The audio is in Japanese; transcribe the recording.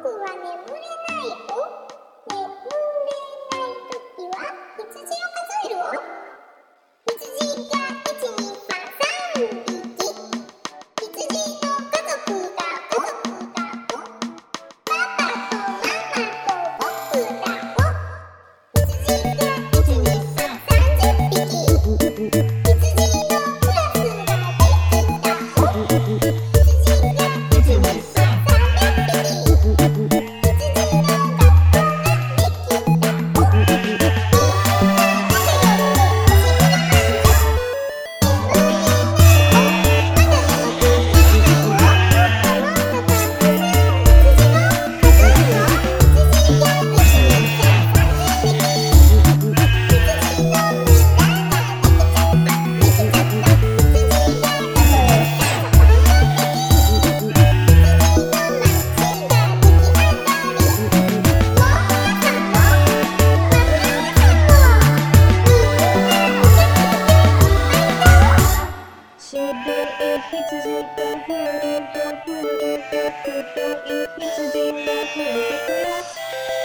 は眠れないよ。眠れないときは羊を数えるよ。羊が1、2、3、3匹。羊の家族が5。パパとママと僕だよ。羊が1、2、3、30匹。羊のクラスができたよ。羊が1、2、3、300匹。羊の学校ができたよ。 白い羊がふるふるふると黒い羊が増えてくよ。